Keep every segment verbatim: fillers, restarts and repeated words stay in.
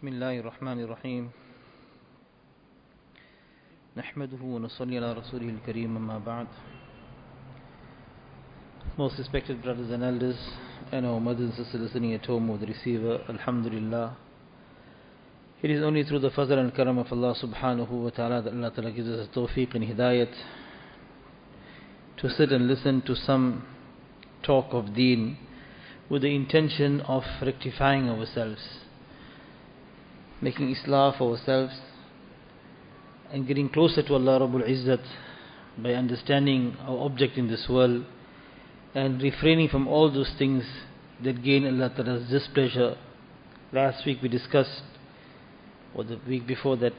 بسم الله الرحمن الرحيم نحمده ونصلي على رسوله الكريم أما بعد. Most respected brothers and elders and our mothers and sisters listening at home with the receiver, Alhamdulillah, it is only through the fazl and karam of Allah subhanahu wa ta'ala that Allah ta'ala gives us tawfiq and hidayat to sit and listen to some talk of deen with the intention of rectifying ourselves, making islah for ourselves and getting closer to Allah Rabbul Izzat by understanding our object in this world and refraining from all those things that gain Allah Ta'ala's displeasure. Last week we discussed, or the week before that,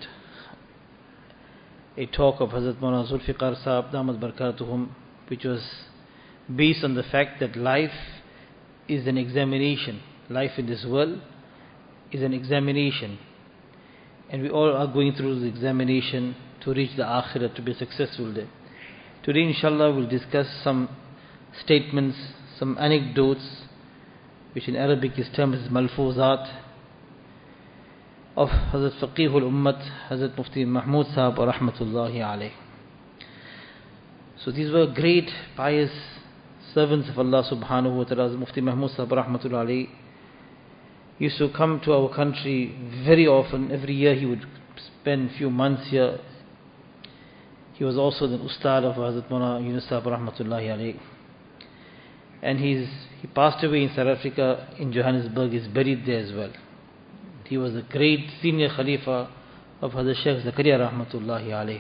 a talk of Hazrat Maulana Zulfiqar Sahab Damat Barakatuhum, which was based on the fact that life is an examination. Life in this world is an examination, and we all are going through the examination to reach the Akhirah, to be successful there. Today inshallah we'll discuss some statements, some anecdotes, which in Arabic is termed as Malfuzat, of Hazrat Faqihul Ummat, Hazrat Mufti Mahmud Sahab Rahmatullahi Alayh. So these were great pious servants of Allah subhanahu wa ta'ala. Mufti Mahmud Sahab Rahmatullahi Alayh used to come to our country very often. Every year he would spend a few months here. He was also the Ustad of Hazrat Maulana Yunus Sahab Rahmatullahi Alayh. And he's, he passed away in South Africa, in Johannesburg. He's buried there as well. He was a great senior Khalifa of Hazrat Shaykh Zakaria Rahmatullahi Alayh.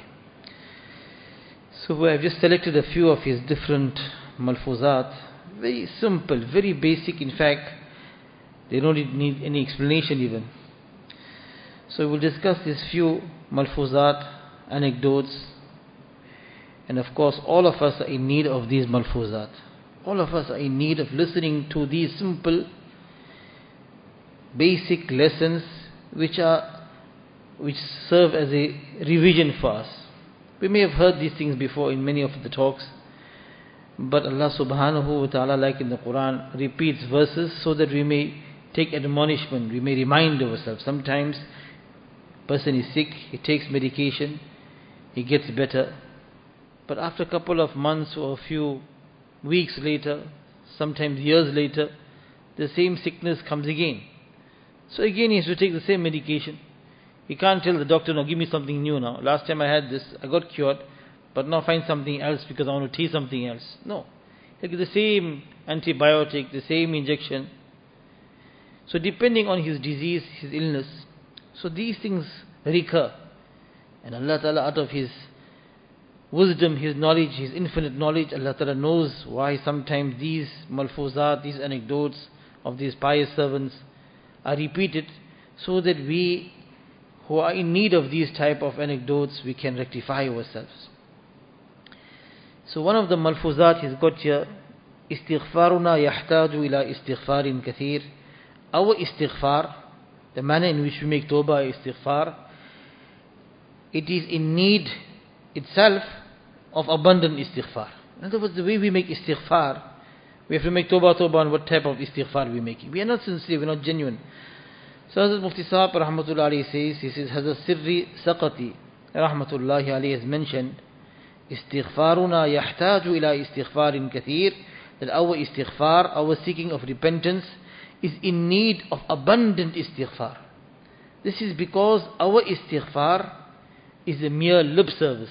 So we have just selected a few of his different malfuzat. Very simple, very basic. In fact, they don't need any explanation even. So we'll discuss these few malfuzat, anecdotes. And of course, all of us are in need of these malfuzat. All of us are in need of listening to these simple, basic lessons which are which serve as a revision for us. We may have heard these things before in many of the talks, but Allah subhanahu wa ta'ala, like in the Quran, repeats verses so that we may take admonishment, we may remind ourselves. Sometimes a person is sick, he takes medication, he gets better, but after a couple of months or a few weeks later, sometimes years later, the same sickness comes again. So again he has to take the same medication. He can't tell the doctor, no, give me something new now. Last time I had this, I got cured, but now find something else because I want to taste something else. No. He'll give the same antibiotic, the same injection. So depending on his disease, his illness, so these things recur. And Allah Ta'ala, out of His wisdom, His knowledge, His infinite knowledge, Allah Ta'ala knows why sometimes these malfuzat, these anecdotes of these pious servants are repeated, so that we who are in need of these type of anecdotes, we can rectify ourselves. So one of the malfuzat he's got here, istighfaruna yahtaju ila istighfarin kathir. Our istighfar, the manner in which we make tawbah, istighfar, it is in need itself of abundant istighfar. In other words, the way we make istighfar, we have to make tawbah, tawbah on what type of istighfar we make. We are not sincere, we are not genuine. So Hazrat Mufti Sahab Rahmatullahi Alayhi says, he says, Hazrat Sirri Saqati Rahmatullahi Alayhi has mentioned, istighfaruna yahtaju ila istighfarin kathir, that our istighfar, our seeking of repentance, is in need of abundant istighfar. This is because our istighfar is a mere lip service.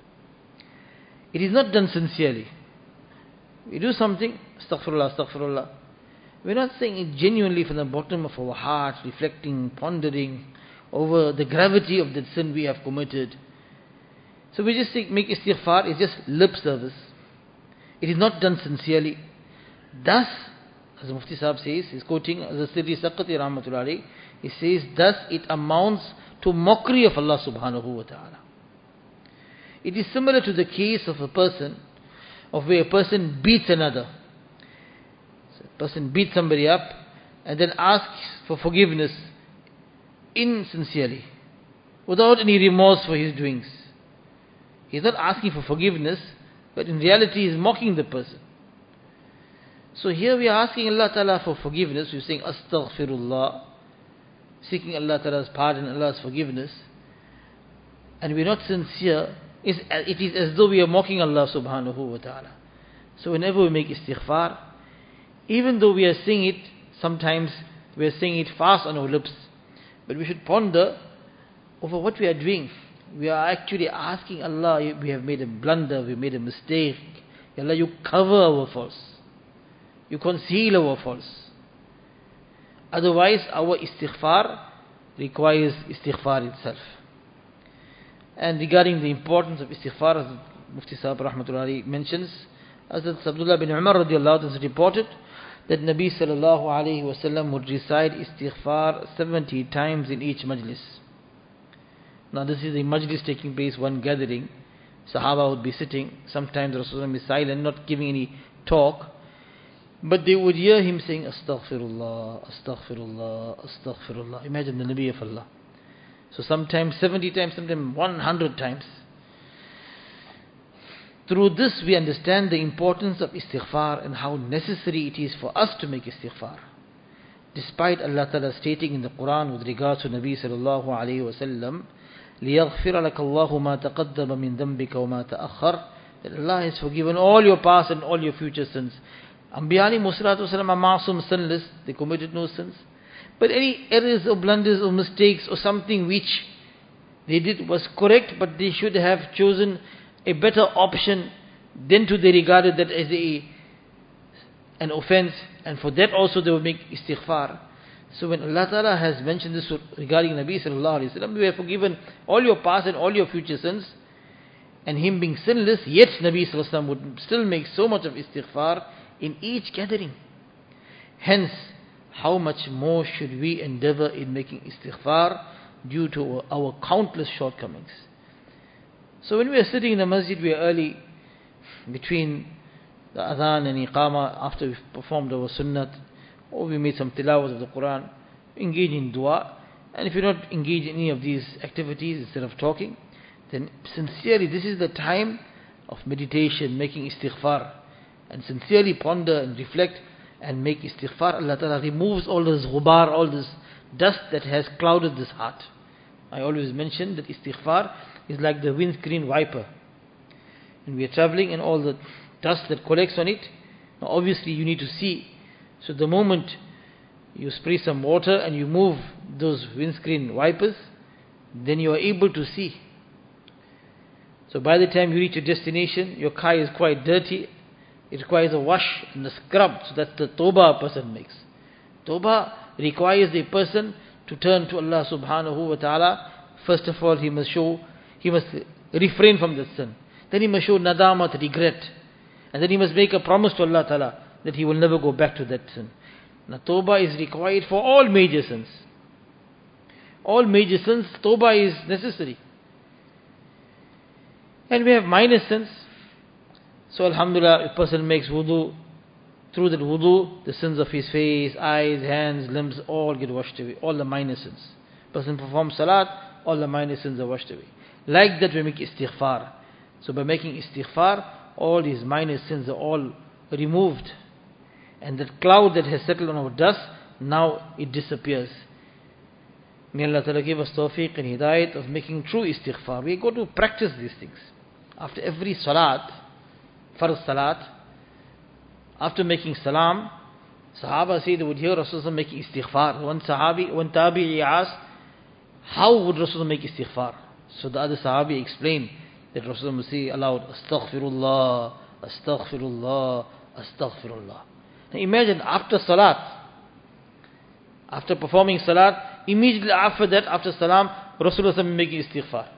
It is not done sincerely. We do something, astaghfirullah, astaghfirullah. We're not saying it genuinely from the bottom of our heart, reflecting, pondering over the gravity of the sin we have committed. So we just think, make istighfar, it's just lip service. It is not done sincerely. Thus, as Mufti Sahab says, he's quoting as a Sirri Saqati Rahmatullahi, he says, thus it amounts to mockery of Allah subhanahu wa ta'ala. It is similar to the case of a person, of where a person beats another. So a person beats somebody up and then asks for forgiveness insincerely, without any remorse for his doings. He is not asking for forgiveness, but in reality he is mocking the person. So here we are asking Allah Ta'ala for forgiveness. We're saying, Astaghfirullah. seeking Allah Ta'ala's pardon, Allah's forgiveness, and we're not sincere, it is as though we are mocking Allah subhanahu wa ta'ala. So whenever we make istighfar, even though we are saying it, sometimes we are saying it fast on our lips, but we should ponder over what we are doing. We are actually asking Allah, we have made a blunder, we made a mistake. Ya Allah, you cover our faults. You conceal our faults. Otherwise, our istighfar requires istighfar itself. And regarding the importance of istighfar, as Mufti Sahib Rahmatullahi mentions, as Abdullah bin Umar radiallahu anhu has reported that Nabi sallallahu alayhi wa sallam would recite istighfar seventy times in each majlis. Now this is a majlis taking place, one gathering. Sahaba would be sitting, sometimes Rasulullah would be silent, not giving any talk, but they would hear him saying Astaghfirullah, Astaghfirullah, Astaghfirullah. Imagine the Nabi of Allah. So sometimes seventy times, sometimes one hundred times. Through this we understand the importance of istighfar and how necessary it is for us to make istighfar. Despite Allah Ta'ala stating in the Quran with regards to Nabi sallallahu alayhi wa sallam, لِيَغْفِرَ لَكَ اللَّهُ مَا تَقَدَّمَ مِن ذَنْبِكَ وَمَا تَأَخَّرَ, that Allah has forgiven all your past and all your future sins. Anbiya alayhi salatu wasalam are ma'asum, sinless, they committed no sins. But any errors or blunders or mistakes or something which they did was correct, but they should have chosen a better option, then too they regarded that as a an offense, and for that also they would make istighfar. So when Allah Ta'ala has mentioned this regarding Nabi sallallahu alayhi wa sallam, we have forgiven all your past and all your future sins, and him being sinless, yet Nabi sallallahu alayhi wa sallam would still make so much of istighfar in each gathering. Hence, how much more should we endeavor in making istighfar due to our, our countless shortcomings. So when we are sitting in the masjid, we are early, between the adhan and iqama, after we've performed our sunnat, or we made some tilawat of the Quran, engage in dua. And if you're not engaged in any of these activities, instead of talking, then sincerely, this is the time of meditation, making istighfar, and sincerely ponder and reflect and make istighfar. Allah Ta'ala removes all this ghubar, all this dust that has clouded this heart. I always mention that istighfar is like the windscreen wiper. And we are traveling and all the dust that collects on it, now obviously you need to see. So the moment you spray some water and you move those windscreen wipers, then you are able to see. So by the time you reach your destination, your car is quite dirty. It requires a wash and a scrub. So that's the tawbah a person makes. Tawbah requires a person to turn to Allah subhanahu wa ta'ala. First of all, he must show, he must refrain from the sin. Then he must show nadamat, regret. And then he must make a promise to Allah ta'ala that he will never go back to that sin. Now tawbah is required for all major sins. All major sins, tawbah is necessary. And we have minor sins. So alhamdulillah, a person makes wudu. Through that wudu, the sins of his face, eyes, hands, limbs, all get washed away. All the minor sins. Person performs salat, all the minor sins are washed away. Like that we make istighfar. So by making istighfar, all these minor sins are all removed. And that cloud that has settled on our dust, now it disappears. May Allah Ta'ala give us tawfiq and hidayat of making true istighfar. We go to practice these things. After every salat, farz salat, after making salam, Sahaba say they would hear Rasulullah making istighfar. One Sahabi, one Tabi'i asked, how would Rasulullah make istighfar? So the other Sahabi explained that Rasulullah would say aloud, Astaghfirullah, Astaghfirullah, Astaghfirullah. Now imagine after salat, after performing salat, immediately after that, after salam, Rasulullah making istighfar.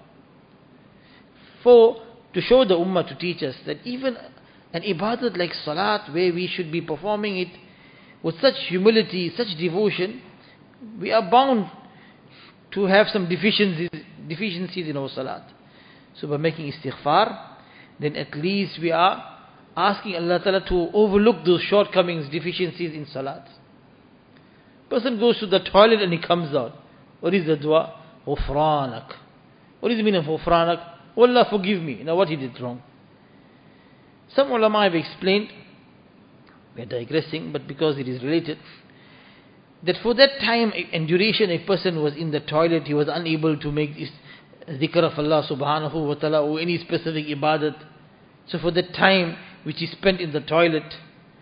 For to show the ummah, to teach us that even an ibadat like salat, where we should be performing it with such humility, such devotion, we are bound to have some deficiencies, deficiencies in our salat. So by making istighfar, then at least we are asking Allah Ta'ala to overlook those shortcomings, deficiencies in salat. Person goes to the toilet and he comes out. What is the dua? Ghufranak. What is the meaning of Ghufranak? Oh Allah, forgive me. Now what he did wrong? Some ulama have explained, we are digressing, but because it is related, that for that time and duration a person was in the toilet, he was unable to make this dhikr of Allah subhanahu wa ta'ala or any specific ibadat. So for that time which he spent in the toilet,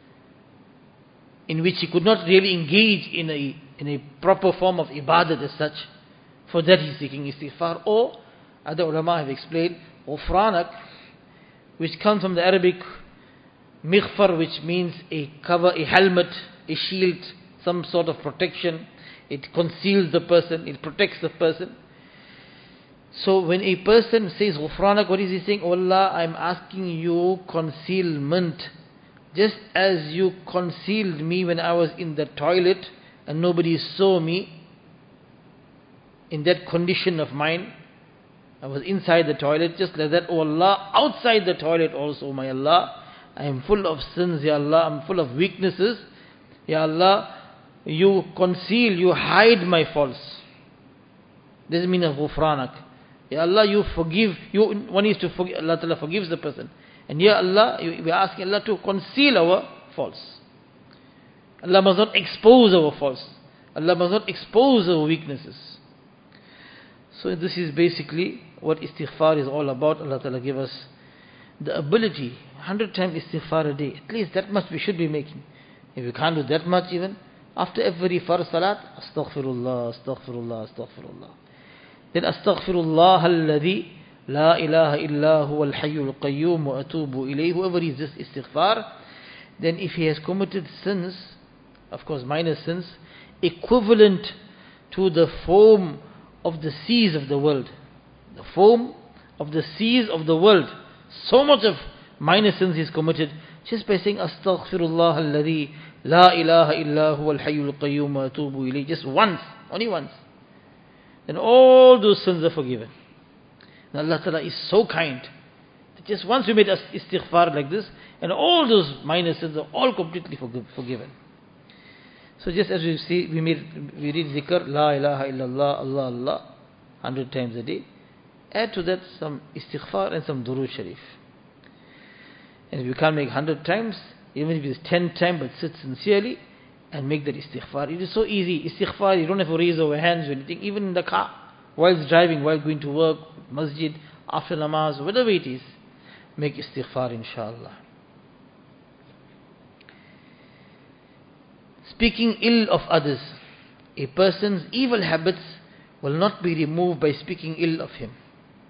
in which he could not really engage in a in a proper form of ibadat as such, for that he is seeking istighfar. Or other ulama have explained, ghufranak, which comes from the Arabic mighfar, which means a cover, a helmet, a shield, some sort of protection. It conceals the person, it protects the person. So when a person says ghufranak, what is he saying? Oh Allah, I am asking you concealment. Just as you concealed me when I was in the toilet and nobody saw me, in that condition of mine, I was inside the toilet, just like that. Oh Allah, outside the toilet also, my Allah, I am full of sins, Ya Allah, I am full of weaknesses. Ya Allah, you conceal, you hide my faults. This means of ghufranak. Ya Allah, you forgive, you, one is to forgive, Allah Ta'ala forgives the person. And Ya Allah, we are asking Allah to conceal our faults. Allah must not expose our faults. Allah must not expose our weaknesses. So this is basically what istighfar is all about. Allah Ta'ala give us the ability, one hundred times istighfar a day. At least that much we should be making. If you can't do that much even, after every farz salat, astaghfirullah, astaghfirullah, astaghfirullah. Then astaghfirullah alladhi la ilaha illa huwa al-hayyul qayyum wa atubu ilayhi. Whoever is this istighfar, then if he has committed sins, of course minor sins, equivalent to the foam of the seas of the world, the foam of the seas of the world, so much of minor sins he's committed, just by saying astaghfirullah alladhi la ilaha illa huwa al-hayyul qayyum wa atubu ilayhi, just once, only once, then all those sins are forgiven. And Allah Ta'ala is so kind that just once we made istighfar like this, and all those minor sins are all completely forgiven. So just as we see, we made, we read zikr, la ilaha illallah, Allah, Allah, one hundred times a day. Add to that some istighfar and some durood sharif. And if you can't make one hundred times, even if it's ten times, but sit sincerely and make that istighfar. It is so easy. Istighfar, you don't have to raise our hands or anything. Even in the car, while driving, while going to work, masjid, after namaz, whatever it is, make istighfar, inshallah. Speaking ill of others. A person's evil habits will not be removed by speaking ill of him.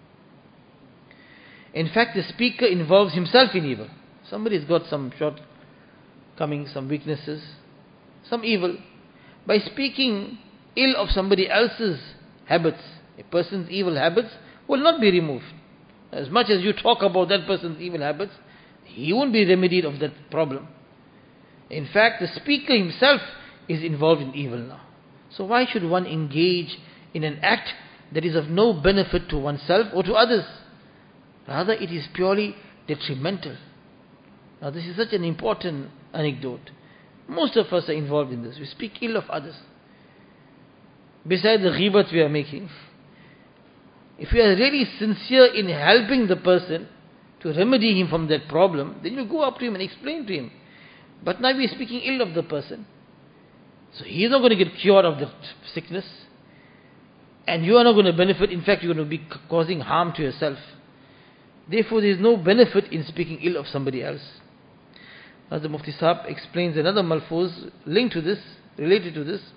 In fact, the speaker involves himself in evil. Somebody's got some shortcomings, some weaknesses, some evil. By speaking ill of somebody else's habits, a person's evil habits will not be removed. As much as you talk about that person's evil habits, he won't be remedied of that problem. In fact, the speaker himself is involved in evil now. So why should one engage in an act that is of no benefit to oneself or to others? Rather, it is purely detrimental. Now, this is such an important anecdote. Most of us are involved in this. We speak ill of others. Besides the ghibat we are making, if you are really sincere in helping the person to remedy him from that problem, then you go up to him and explain to him. But now we are speaking ill of the person. So he is not going to get cured of the sickness. And you are not going to benefit. In fact, you are going to be causing harm to yourself. Therefore, there is no benefit in speaking ill of somebody else. As the Mufti Sahib explains another malfuz linked to this, related to this,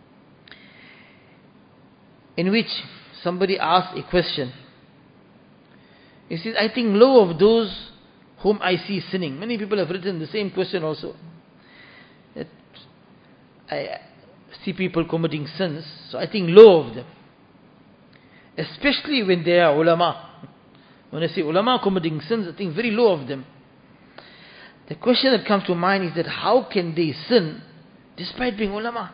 in which somebody asks a question. He says, I think low of those whom I see sinning. Many people have written the same question also. That I see people committing sins, so I think low of them. Especially when they are ulama. When I say ulama committing sins, I think very low of them. The question that comes to mind is that how can they sin despite being ulama?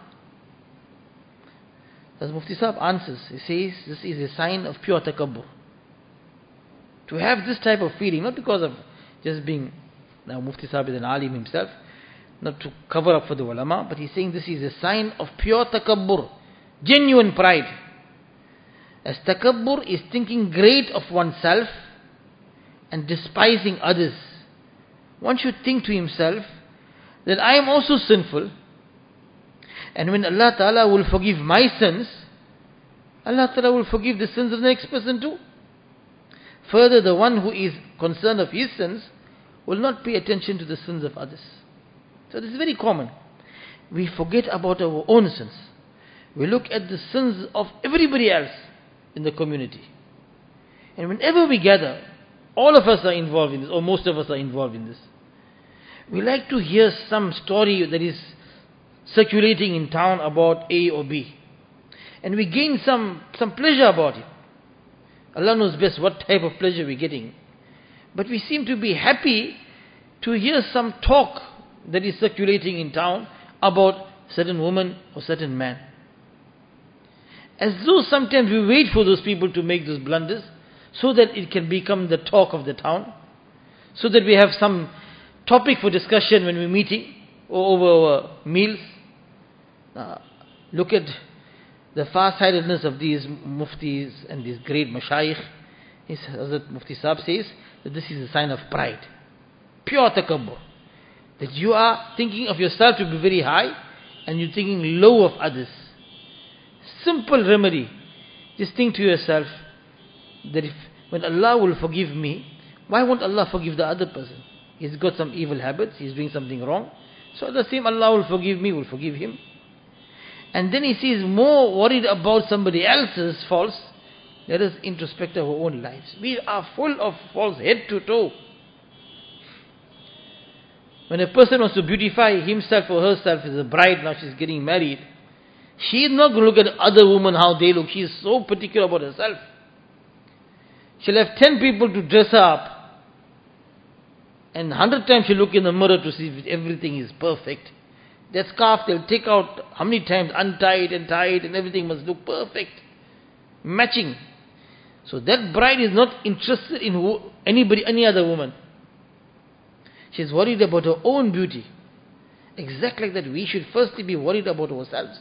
As Mufti Sahib answers, he says this is a sign of pure takabbur. To have this type of feeling, not because of just being, now Mufti Sahib is an alim himself, not to cover up for the ulama, but he's saying this is a sign of pure takabbur, genuine pride. As takabbur is thinking great of oneself and despising others. One should think to himself that I am also sinful, And when Allah Ta'ala will forgive my sins, Allah Ta'ala will forgive the sins of the next person too. Further, the one who is concerned of his sins will not pay attention to the sins of others. So this is very common. We forget about our own sins. We look at the sins of everybody else in the community. And whenever we gather, all of us are involved in this, or most of us are involved in this. We like to hear some story that is circulating in town about A or B. And we gain some, some pleasure about it. Allah knows best what type of pleasure we're getting. But we seem to be happy to hear some talk that is circulating in town about certain woman or certain man. As though sometimes we wait for those people to make those blunders so that it can become the talk of the town, so that we have some topic for discussion when we're meeting or over our meals. Now, look at the far-sightedness of these muftis and these great mashayikh. Hazrat Mufti Saab says that this is a sign of pride, pure takabbur, that you are thinking of yourself to be very high and you're thinking low of others. Simple remedy. Just think to yourself that if when Allah will forgive me, why won't Allah forgive the other person? He's got some evil habits, he's doing something wrong. So the same Allah will forgive me, will forgive him. And then he sees more worried about somebody else's faults. Let us introspect our own lives. We are full of faults, head to toe. When a person wants to beautify himself or herself as a bride, now she's getting married, she is not going to look at other women, how they look. She is so particular about herself. She'll have ten people to dress her up. And a hundred times she'll look in the mirror to see if everything is perfect. That scarf they'll take out how many times, untied and tied, and everything must look perfect. Matching. So that bride is not interested in who, anybody, any other woman. She's worried about her own beauty. Exactly like that, we should firstly be worried about ourselves.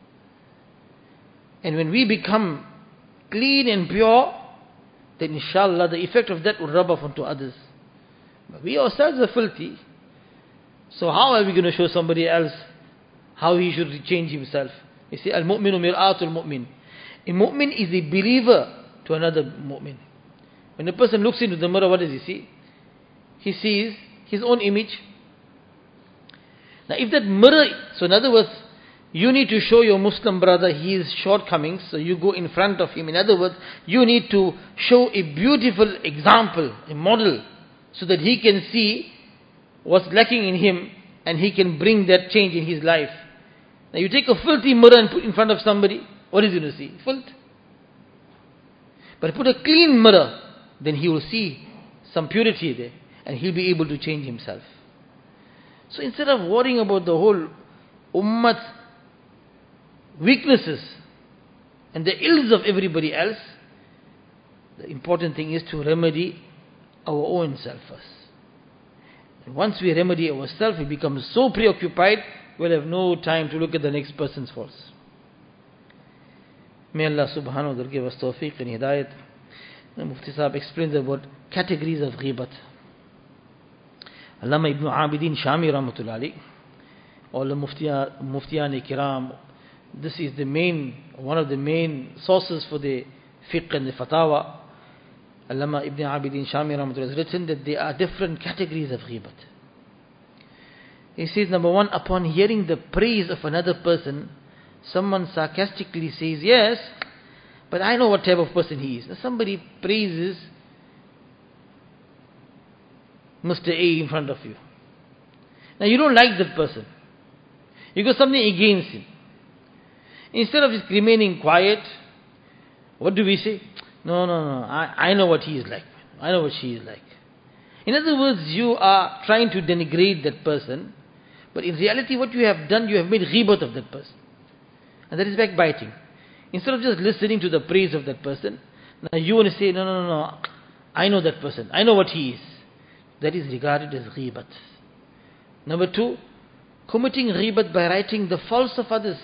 And when we become clean and pure, then inshallah the effect of that will rub off onto others. But we ourselves are filthy. So how are we going to show somebody else how he should change himself? You see, al-mu'minu mir'atul mu'min. A mu'min is a believer to another mu'min. When a person looks into the mirror, what does he see? He sees his own image. Now if that mirror, so in other words, you need to show your Muslim brother his shortcomings, so you go in front of him. In other words, you need to show a beautiful example, a model, so that he can see what's lacking in him and he can bring that change in his life. Now you take a filthy mirror and put in front of somebody, what is he going to see? Filth. But put a clean mirror, then he will see some purity there and he'll be able to change himself. So instead of worrying about the whole ummah's weaknesses and the ills of everybody else, the important thing is to remedy our own self first. And once we remedy ourselves, we become so preoccupied, we'll have no time to look at the next person's faults. May Allah subhanahu wa ta'ala give us tawfiq and hidayat. The Mufti Sahib explains about categories of ghibat. Allama Ibn Abidin Shami rahmatullahi alayhi, all the Muftiyan, Muftiyan Kiram, this is the main, one of the main sources for the fiqh and the fatawa. Allama Ibn Abidin Shami rahmatullahi has written that there are different categories of ghibat. He says, number one, upon hearing the praise of another person, someone sarcastically says, yes, but I know what type of person he is. Now somebody praises Mister A in front of you. Now you don't like that person. You got something against him. Instead of just remaining quiet, what do we say? No, no, no, I, I know what he is like. I know what she is like. In other words, you are trying to denigrate that person, but in reality what you have done, you have made ghibat of that person. And that is backbiting. Instead of just listening to the praise of that person, now you want to say, no, no, no, no, I know that person. I know what he is. That is regarded as ghibat. Number two, committing ghibat by writing the faults of others.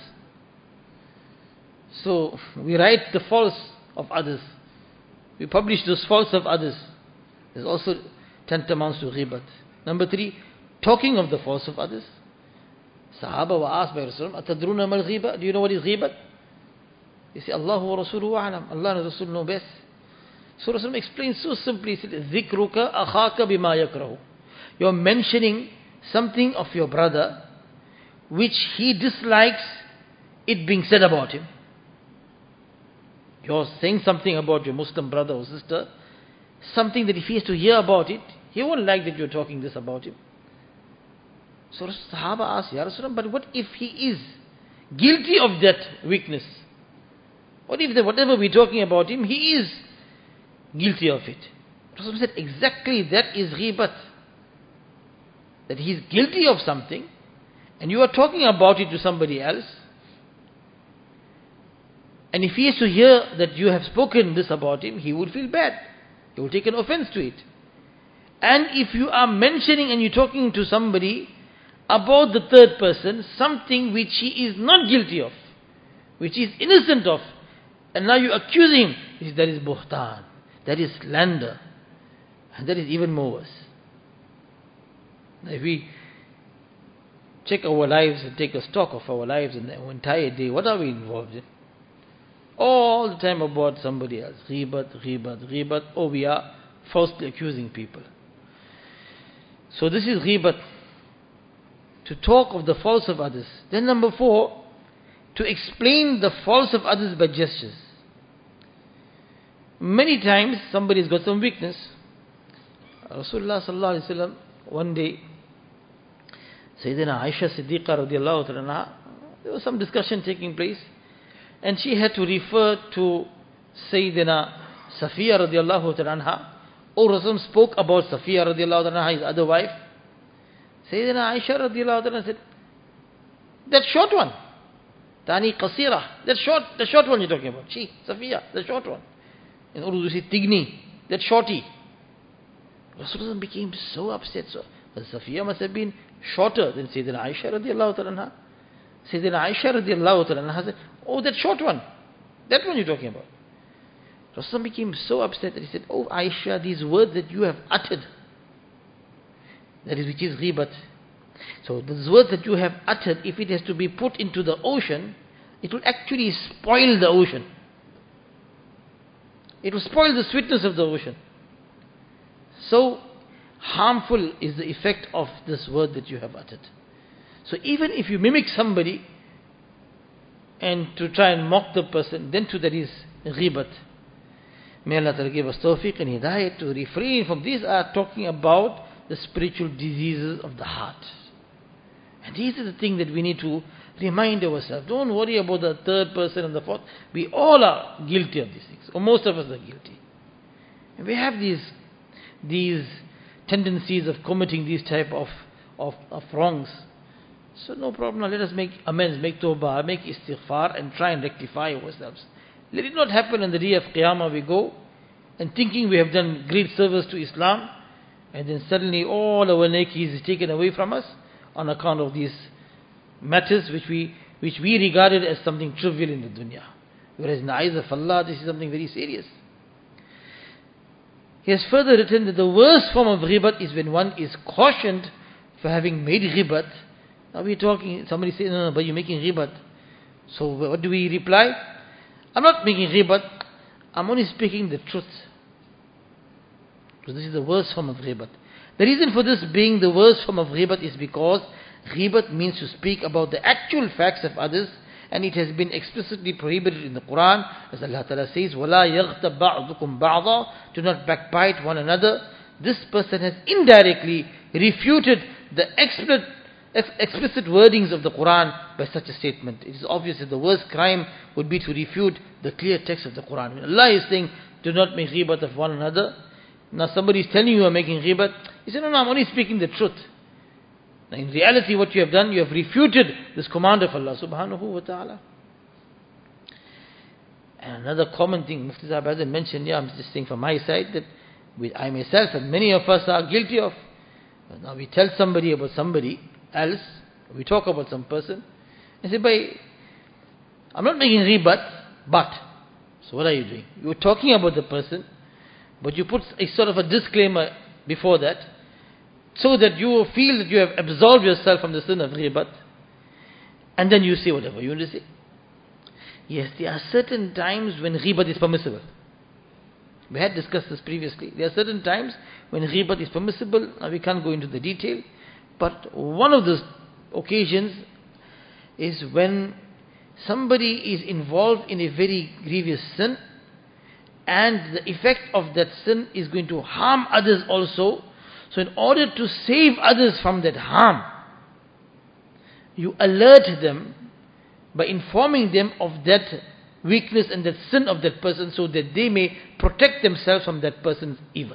So, we write the faults of others. We publish those faults of others. There's also tantamounts to ghibat. Number three, talking of the faults of others. Sahaba were asked by Rasulullah, Atadruna mal ghiba? Do you know what is ghibat? They say, Allahu wa Rasuluhu a'lam. Allah and Rasul know best. So Rasulullah explains so simply, he said, Zikruka akhaka bima yakrahu. You're mentioning something of your brother which he dislikes it being said about him. You're saying something about your Muslim brother or sister, something that if he has to hear about it, he won't like that you're talking this about him. So Sahaba asked, Ya Rasulullah, but what if he is guilty of that weakness? What if that whatever we're talking about him, he is guilty of it? Rasulullah said, exactly that is ghibat. That he is guilty of something, and you are talking about it to somebody else, and if he is to hear that you have spoken this about him, he would feel bad. He will take an offense to it. And if you are mentioning and you're talking to somebody about the third person, something which he is not guilty of, which he is innocent of, and now you accuse him, that is buhtan, that is slander, and that is even more worse. Now if we check our lives and take a stock of our lives and the entire day, what are we involved in? All the time about somebody else. Ghibat, ghibat, ghibat. Oh, we are falsely accusing people. So this is ghibat. To talk of the faults of others. Then number four, to explain the faults of others by gestures. Many times somebody's got some weakness. Rasulullah sallallahu alaihi wasallam, one day, Sayyidina Aisha Siddiqa radiallahu ta'ala, there was some discussion taking place, and she had to refer to Sayyidina Safiya radiallahu ta'ala. Oh, Rasul spoke about Safiya radiallahu ta'ala, his other wife. Sayyidina Aisha radiallahu ta'ala said, that short one, Tani Qasira, that short, the short one you're talking about. She, Safiya, the short one. In Urdu you say Tigni, that shorty. Rasulullah became so upset. So Safiya must have been shorter than Sayyidina Aisha radiallahu ta'ala. Sayyidina Aisha radiallahu ta'ala said, oh, that short one, that one you're talking about. Rasulullah became so upset that he said, oh Aisha, these words that you have uttered, that is which is ghibat. So these words that you have uttered, if it has to be put into the ocean, it will actually spoil the ocean. It will spoil the sweetness of the ocean. So harmful is the effect of this word that you have uttered. So even if you mimic somebody and to try and mock the person, then too that is ghibat. May Allah Ta'ala give us tawfiq and hidayat to refrain from these. Are talking about the spiritual diseases of the heart. And these are the things that we need to remind ourselves. Don't worry about the third person and the fourth. We all are guilty of these things, or most of us are guilty. And we have these these tendencies of committing these type of, of, of wrongs. So no problem, now let us make amends, make tawbah, make istighfar and try and rectify ourselves. Let it not happen on the day of Qiyamah we go and thinking we have done great service to Islam, and then suddenly all our nakis is taken away from us on account of these matters which we which we regarded as something trivial in the dunya. Whereas in the eyes of Allah, this is something very serious. He has further written that the worst form of ghibat is when one is cautioned for having made ghibat. Now we're talking, somebody says, no, no, but you're making ghibat. So what do we reply? I'm not making ghibat, I'm only speaking the truth. So this is the worst form of ghibat. The reason for this being the worst form of ghibat is because ghibat means to speak about the actual facts of others, and it has been explicitly prohibited in the Quran, as Allah Ta'ala says, وَلَا يَغْتَبْ بَعْضُكُمْ بَعْضًا, do not backbite one another. This person has indirectly refuted the explicit, explicit wordings of the Quran by such a statement. It is obvious that the worst crime would be to refute the clear text of the Quran. When Allah is saying, do not make ghibat of one another, now somebody is telling you you are making ghibat, you say, no, no, I'm only speaking the truth. Now in reality what you have done, you have refuted this command of Allah subhanahu wa ta'ala. And another common thing, Mufti Sahib hasn't mentioned, yeah, I'm just saying from my side, that we, I myself and many of us are guilty of. Now we tell somebody about somebody else, we talk about some person, and say, "Bhai, I'm not making ghibat, but," so what are you doing? You're talking about the person, but you put a sort of a disclaimer before that, so that you feel that you have absolved yourself from the sin of ghibat. and then you say whatever you want to say. Yes, there are certain times when ghibat is permissible. We had discussed this previously. There are certain times when ghibat is permissible. Now we can't go into the detail, but one of those occasions is when somebody is involved in a very grievous sin, and the effect of that sin is going to harm others also. So in order to save others from that harm, you alert them by informing them of that weakness and that sin of that person, so that they may protect themselves from that person's evil.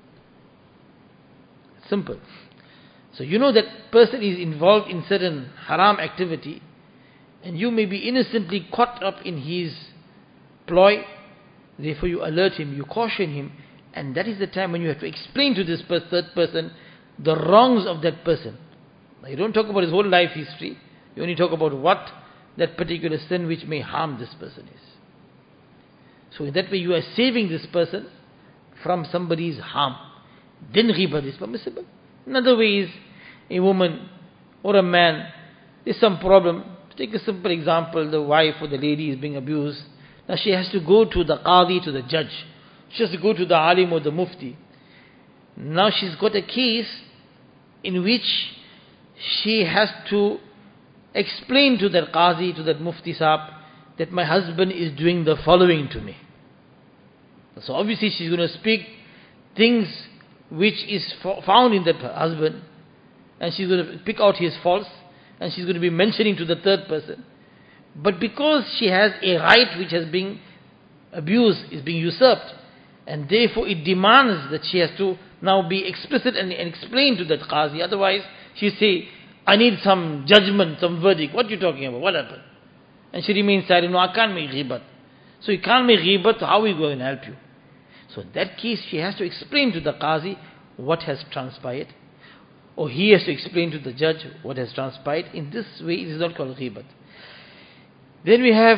Simple. So you know that person is involved in certain haram activity, and you may be innocently caught up in his ploy. Therefore you alert him, you caution him, and that is the time when you have to explain to this third person the wrongs of that person. Now you don't talk about his whole life history, you only talk about what that particular sin which may harm this person is. So in that way you are saving this person from somebody's harm. Then ghibat is permissible. Another way is a woman or a man, there's some problem. Take a simple example, the wife or the lady is being abused. Now she has to go to the qadi, to the judge. She has to go to the alim or the mufti. Now she's got a case in which she has to explain to that qazi, to that mufti sahab, that my husband is doing the following to me. So obviously she's going to speak things which is found in that husband, and she's going to pick out his faults, and she's going to be mentioning to the third person. But because she has a right which has been abused, is being usurped, and therefore it demands that she has to now be explicit and, and explain to that qazi. Otherwise she say, I need some judgment, some verdict. What are you talking about? What happened? And she remains silent. No, I can't make ghibat. So you can't make ghibat, how are we going to help you? So in that case she has to explain to the qazi what has transpired, or he has to explain to the judge what has transpired. In this way it is not called ghibat. Then we have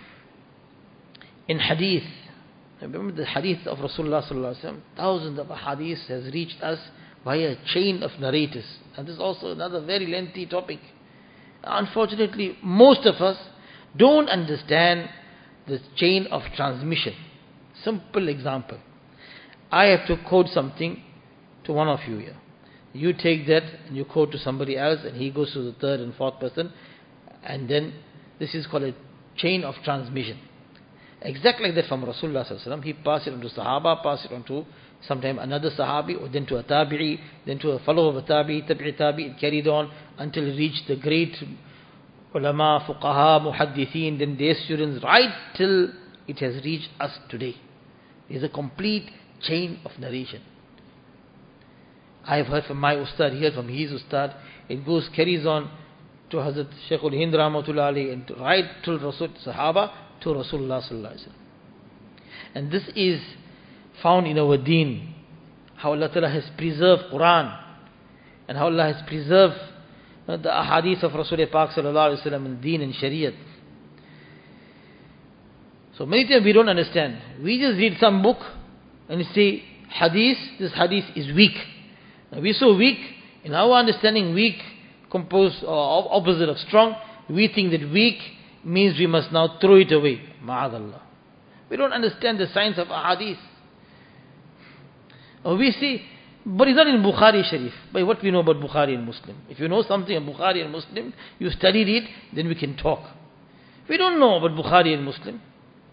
in hadith, remember the hadith of Rasulullah sallallahu alaihi wasallam, thousands of hadiths has reached us via a chain of narrators, and this is also another very lengthy topic. Unfortunately most of us don't understand the chain of transmission. Simple example, I have to quote something to one of you here. You take that and you quote to somebody else, and he goes to the third and fourth person, and then this is called a chain of transmission. Exactly like that from Rasulullah sallallahu alaihi wasallam. He passed it on to Sahaba, passed it on to sometime another Sahabi, or then to a Tabi'i, then to a follower of a Tabi'i, Tabi'i Tabi'i. It carried on until it reached the great ulama, fuqaha, muhaddithin, then their students, right till it has reached us today. There's a complete chain of narration. I have heard from my ustad, he heard from his ustad. It goes, carries on to Hazrat Shaykhul Hind Rahmatullah alayhi, and right till Rasul Sahaba to Rasulullah sallallahu alaihi wasallam. And this is found in our deen, how Allah Ta'ala has preserved Quran, and how Allah has preserved uh, the ahadith of Rasulullah Pak sallallahu alaihi wasallam in deen and shariat. So many times we don't understand. We just read some book and say, hadith, this hadith is weak. Now we're so weak, in our understanding weak, composed or opposite of strong, we think that weak means we must now throw it away. Ma'adallah. We don't understand the science of ahadith. Or we say, but it's not in Bukhari Sharif. By what we know about Bukhari and Muslim. If you know something about Bukhari and Muslim, you studied it, then we can talk. We don't know about Bukhari and Muslim.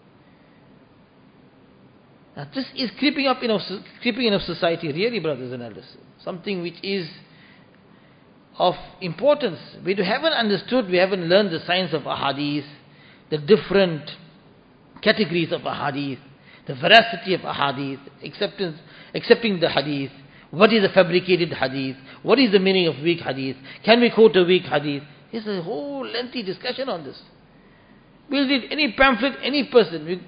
Now this is creeping up in our, creeping in our society, really, brothers and elders. Something which is of importance. We haven't understood, we haven't learned the science of ahadith, the different categories of ahadith, the veracity of ahadith, acceptance, accepting the hadith, what is a fabricated hadith, what is the meaning of weak hadith, can we quote a weak hadith? There's a whole lengthy discussion on this. We'll read any pamphlet, any person, we,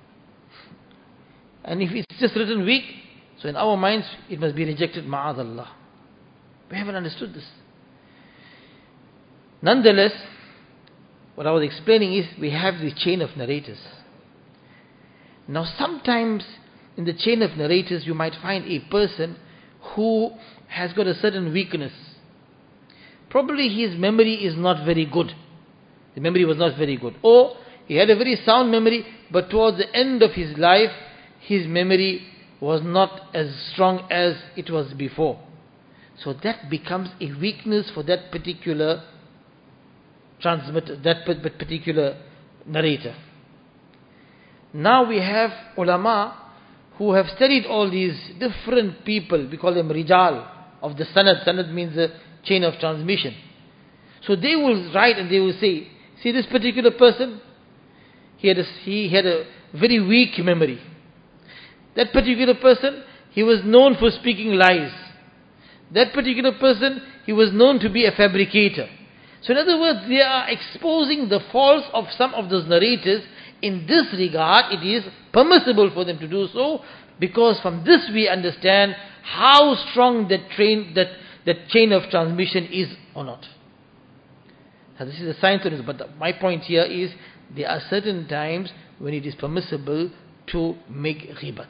and if it's just written weak, so in our minds it must be rejected, ma'adallah. We haven't understood this. Nonetheless, what I was explaining is we have the chain of narrators. Now sometimes in the chain of narrators you might find a person who has got a certain weakness. Probably his memory is not very good. The memory was not very good. Or he had a very sound memory, but towards the end of his life, his memory was not as strong as it was before. So that becomes a weakness for that particular transmitter, that particular narrator. Now we have ulama who have studied all these different people. We call them rijal of the sanad. Sanad means a chain of transmission. So they will write and they will say, see this particular person, he had a, he had a very weak memory. That particular person, he was known for speaking lies. That particular person, he was known to be a fabricator. So in other words, they are exposing the faults of some of those narrators. In this regard, it is permissible for them to do so, because from this we understand how strong that train, that, that chain of transmission is or not. Now this is a science of this, but the, my point here is, there are certain times when it is permissible to make ghibat.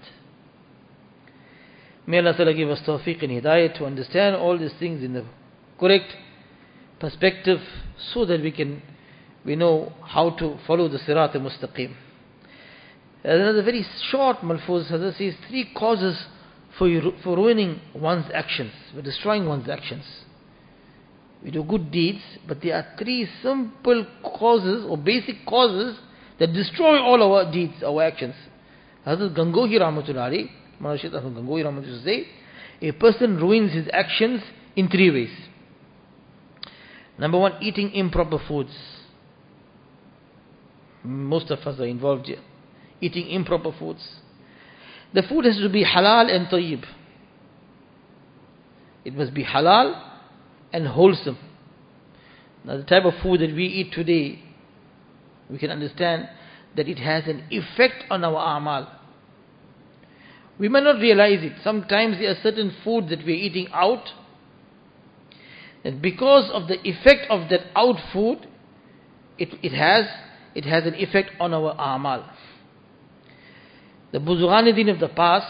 May Allah Ta'ala give us tawfiq and hidayah to understand all these things in the correct perspective, so that we can we know how to follow the sirat al-mustaqim. Another very short malfuz Hazrat says, three causes for for ruining one's actions, for destroying one's actions. We do good deeds, but there are three simple causes or basic causes that destroy all our deeds, our actions. Hazrat Gangohi Rahmatullahi, Manashit Gangohi Rahmatullahi say, a person ruins his actions in three ways. Number one, eating improper foods. Most of us are involved here. Eating improper foods. The food has to be halal and tayyib. It must be halal and wholesome. Now the type of food that we eat today, we can understand that it has an effect on our a'mal. We may not realize it. Sometimes there are certain food that we are eating out, and because of the effect of that out food, it, it has it has an effect on our a'mal. The Buzughan-e-Din of the past,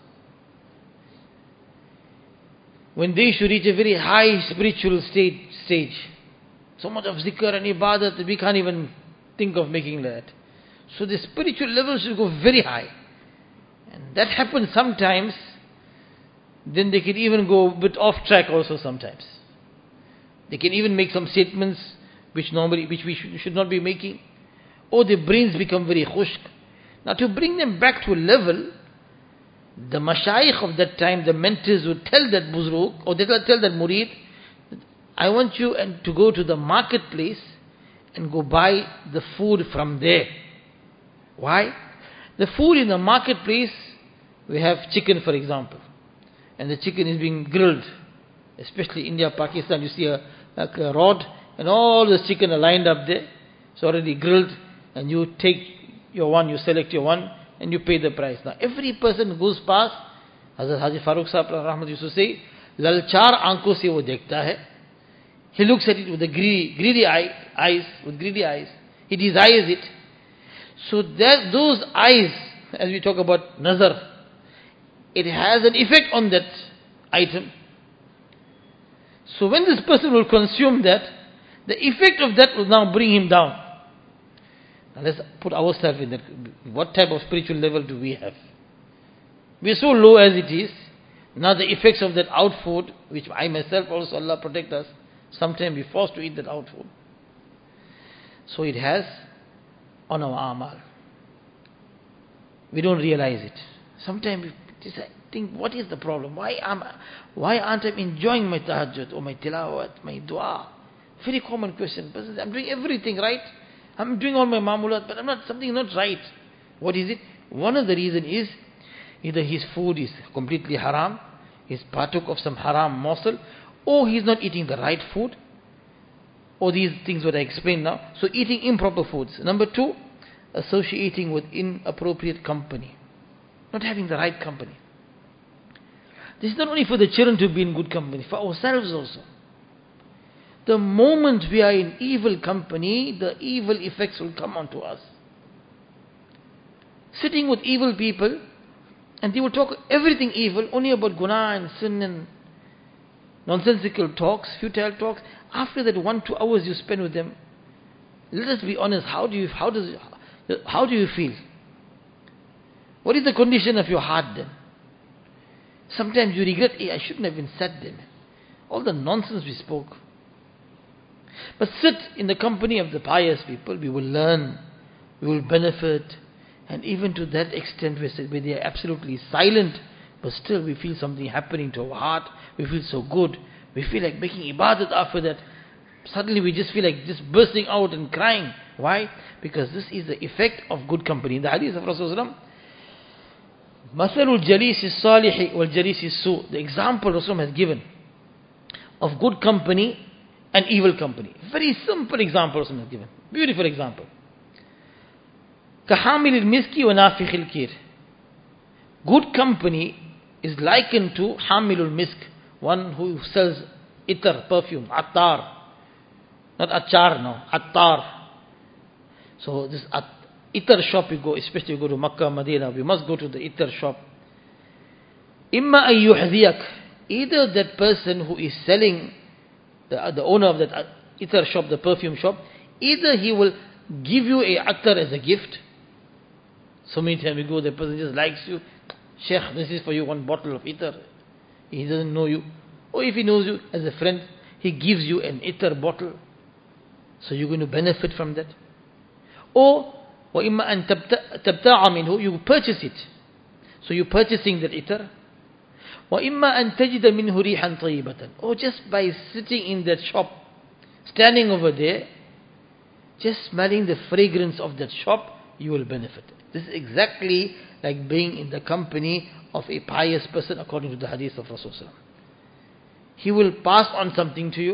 when they should reach a very high spiritual state, stage, so much of zikr and ibadat that we can't even think of making that. So the spiritual level should go very high. And that happens sometimes. Then they can even go a bit off track also sometimes. They can even make some statements which normally, which we should, should not be making. Or their brains become very khushk. Now to bring them back to a level, the mashayikh of that time, the mentors would tell that buzruk, or they will tell that murid, I want you to go to the marketplace and go buy the food from there. Why? The food in the marketplace, we have chicken for example, and the chicken is being grilled, especially India, Pakistan, you see a, like a rod, and all the chicken are lined up there, it's already grilled, and you take your one, you select your one, and you pay the price. Now every person goes past, Hazrat Haji Farooq Sahib Rahmat used to say, lalchar aankon se wo dekhta hai. He looks at it with the greedy, greedy eye, eyes, with greedy eyes. He desires it. So that those eyes, as we talk about nazar, it has an effect on that item. So when this person will consume that, the effect of that will now bring him down. Now let's put ourselves in that. What type of spiritual level do we have? We are so low as it is. Now the effects of that out food, which I myself also, Allah protect us, sometimes we forced to eat that out food. So it has on our amal. We don't realize it. Sometimes we just think, what is the problem? Why am I, why aren't I enjoying my tahajjud or my tilawat, my dua? Very common question. I'm doing everything right. I'm doing all my mamulat, but I'm not, something not right. What is it? One of the reasons is either his food is completely haram, he's partook of some haram morsel, or he's not eating the right food, or these things that I explained now. So eating improper foods. Number two, associating with inappropriate company. Not having the right company. This is not only for the children to be in good company, for ourselves also. The moment we are in evil company, the evil effects will come onto us. Sitting with evil people, and they will talk everything evil, only about guna and sin and nonsensical talks, futile talks. After that one, two hours you spend with them, Let us be honest. How do you, how does, how do you feel? What is the condition of your heart then? Sometimes you regret, hey, I shouldn't have been sat there. All the nonsense we spoke. But sit in the company of the pious people, we will learn, we will benefit, and even to that extent where they are absolutely silent, but still we feel something happening to our heart, we feel so good, we feel like making ibadat after that. Suddenly we just feel like just bursting out and crying. Why? Because this is the effect of good company. In the hadith of Rasulullah, مَثَلُ الْجَلِيسِ الصَّالِحِ وَالْجَلِيسِ السُّوءِ, the example Rasulullah has given of good company and evil company. Very simple example Rasulullah has given. Beautiful example. كَحَامِلِ الْمِسْكِ وَنَافِخِ الْكِيرِ. Good company is likened to Hamilul Misk, one who sells itar, perfume, attar. Not achar, no, attar. So this at, itar shop you go, especially you go to Makkah, Medina, we must go to the itar shop. Imma an yuhziyak. Either that person who is selling, the, the owner of that itar shop, the perfume shop, either he will give you a attar as a gift. So many times we go, the person just likes you. Sheikh, this is for you, one bottle of itar. He doesn't know you. Or if he knows you as a friend, he gives you an itar bottle. So you're going to benefit from that. Or, وَإِمَّا أَن تَبْتَاعَ مِنْهُ, you purchase it. So you're purchasing that itar. وَإِمَّا أَن تَجِدَ مِنْهُ رِيحًا طَيِّبَةً. Or just by sitting in that shop, standing over there, just smelling the fragrance of that shop, you will benefit. This is exactly like being in the company of a pious person according to the hadith of Rasulullah. He will pass on something to you,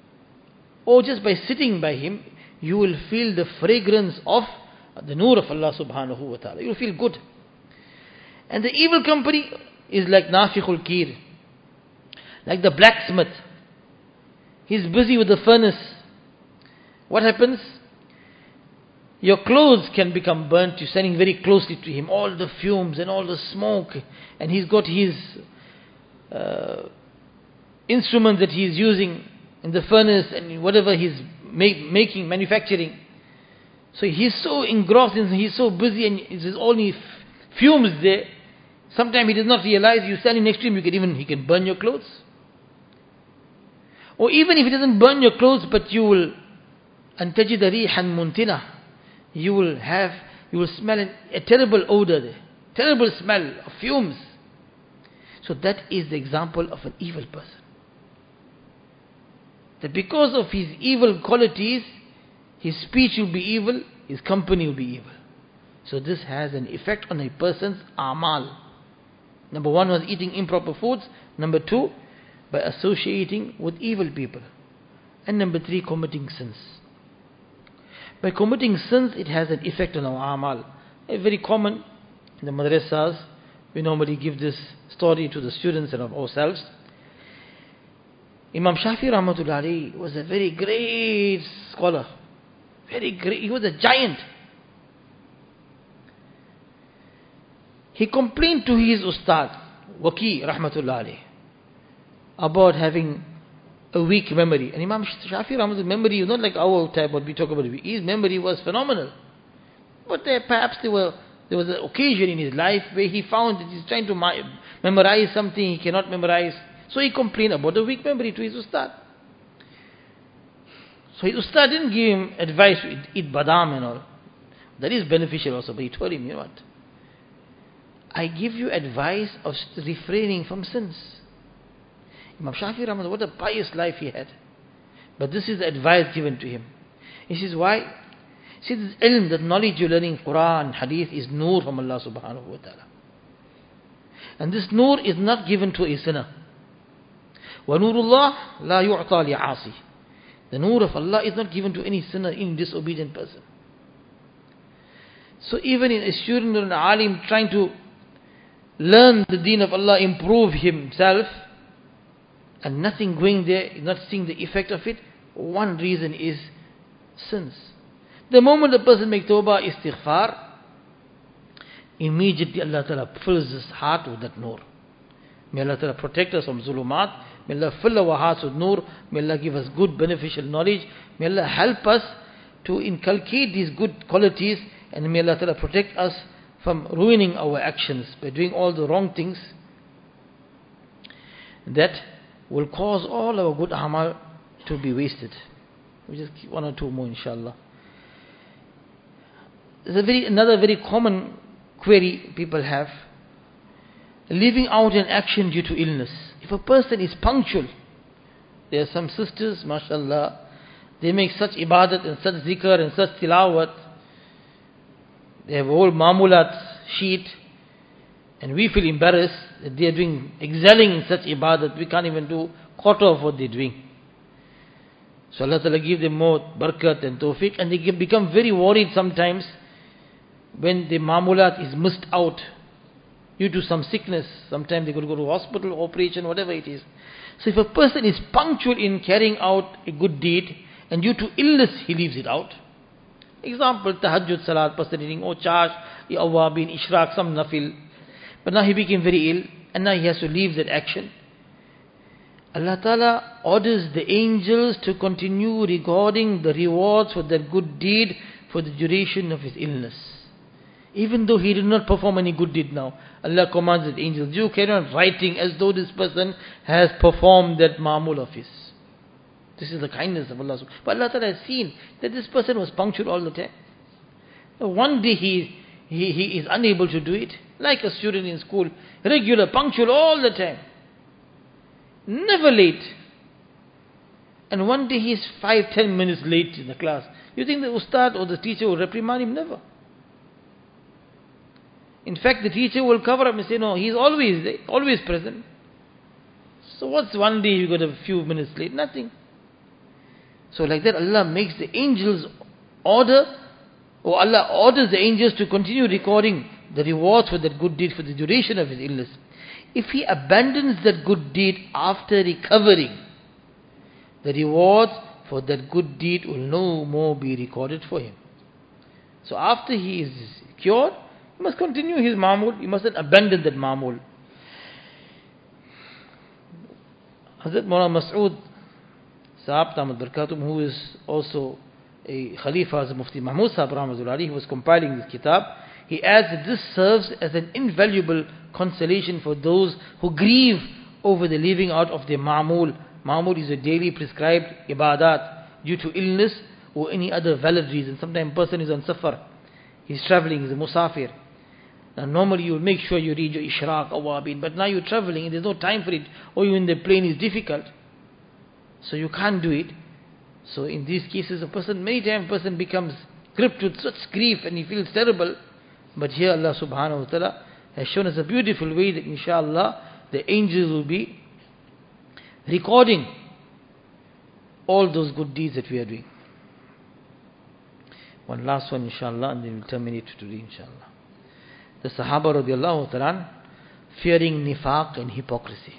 or just by sitting by him, you will feel the fragrance of the nur of Allah subhanahu wa ta'ala. You will feel good. And the evil company is like nafikhul kir, like the blacksmith. He's busy with the furnace. What happens? Your clothes can become burnt. You're standing very closely to him. All the fumes and all the smoke. And he's got his uh, instrument that he's using in the furnace and whatever he's make, making, manufacturing. So he's so engrossed and he's so busy and there's only fumes there. Sometimes he does not realize you're standing next to him, you can even, he can burn your clothes. Or even if he doesn't burn your clothes, but you will, أَن تَجِدَ رِيحًا مُنْتِنَةً, you will have, you will smell an, a terrible odor there, terrible smell of fumes. So that is the example of an evil person. That because of his evil qualities, his speech will be evil, his company will be evil. So this has an effect on a person's amal. Number one was eating improper foods. Number two, by associating with evil people. And number three, committing sins. By committing sins, it has an effect on our amal. A very common in the madrasas, we normally give this story to the students and of ourselves. Imam Shafi Rahmatullah Alayhi was a very great scholar. Very great. He was a giant. He complained to his ustad, Waki Rahmatullah Alayhi, about having a weak memory. And Imam Shafi Rahmatullah's memory is not like our type, what we talk about. His memory was phenomenal. But there, perhaps there, were, there was an occasion in his life where he found that he's trying to memorize something he cannot memorize. So he complained about a weak memory to his ustad. So his ustad didn't give him advice to eat, eat badam and all. That is beneficial also. But he told him, you know what? I give you advice of refraining from sins. Imam Shafi Rahmatullah, what a pious life he had. But this is the advice given to him. He says, why? See, this ilm, that knowledge you're learning, Quran, Hadith, is nur from Allah subhanahu wa ta'ala. And this nur is not given to a sinner. وَنُورُ اللَّهِ لَا يُعْطَى لِعَاصِي. The nur of Allah is not given to any sinner, any disobedient person. So even in a student or an alim trying to learn the deen of Allah, improve himself, and nothing going there, not seeing the effect of it, one reason is sins. The moment a person makes tawbah, istighfar, immediately Allah Ta'ala fills his heart with that nur. May Allah Ta'ala protect us from zulumat. May Allah fill our hearts with nur. May Allah give us good beneficial knowledge. May Allah help us to inculcate these good qualities, and may Allah Ta'ala protect us from ruining our actions by doing all the wrong things that will cause all our good amal to be wasted. We just keep one or two more, inshallah. There's a very, another very common query people have: leaving out an action due to illness. If a person is punctual, there are some sisters, mashallah, they make such ibadat and such zikr and such tilawat. They have a whole mamulat sheet, and we feel embarrassed that they are doing, excelling in such ibadat. We can't even do quarter of what they're doing. So Allah Ta'ala give them more barakat and tawfiq, and they become very worried sometimes when the mamulat is missed out due to some sickness. Sometimes they could go to hospital, operation, whatever it is. So if a person is punctual in carrying out a good deed, and due to illness he leaves it out. Example, tahajjud salat, person reading, oh charge, ya awabin, ishraq, some nafil. But now he became very ill, and now he has to leave that action. Allah Ta'ala orders the angels to continue recording the rewards for that good deed for the duration of his illness. Even though he did not perform any good deed now, Allah commands the angels, you carry on writing as though this person has performed that ma'mul of his. This is the kindness of Allah. But Allah Ta'ala has seen that this person was punctual all the time. One day he, he, he is unable to do it, like a student in school, regular, punctual all the time, never late. And one day he is five, ten minutes late in the class. You think the ustad or the teacher will reprimand him? Never. In fact, the teacher will cover up and say, no, he is always there, always present. So what's one day you got a few minutes late? Nothing. So like that, Allah makes the angels order, or Allah orders the angels to continue recording the rewards for that good deed for the duration of his illness. If he abandons that good deed after recovering, the rewards for that good deed will no more be recorded for him. So after he is cured, he must continue his ma'mul. He mustn't abandon that ma'mul. Hazrat Maulana Mas'ud Sahab Damat Barakatum, who is also a Khalifa as Mufti Mahmud Sahab Rahmatullah Alayhi, who was compiling this kitab, he adds that this serves as an invaluable consolation for those who grieve over the leaving out of their ma'mul. Ma'mul is a daily prescribed ibadat due to illness or any other valid reason. Sometimes a person is on safar, he's traveling, he's a musafir. Now normally you will make sure you read your ishraq, awabin, but now you're traveling and there's no time for it, or you in the plane is difficult, so you can't do it. So in these cases, a person, many times a person becomes gripped with such grief and he feels terrible. But here Allah subhanahu wa ta'ala has shown us a beautiful way that inshallah the angels will be recording all those good deeds that we are doing. One last one inshallah, and then we'll terminate today inshallah. The Sahaba radiallahu ta'ala fearing nifaq and hypocrisy.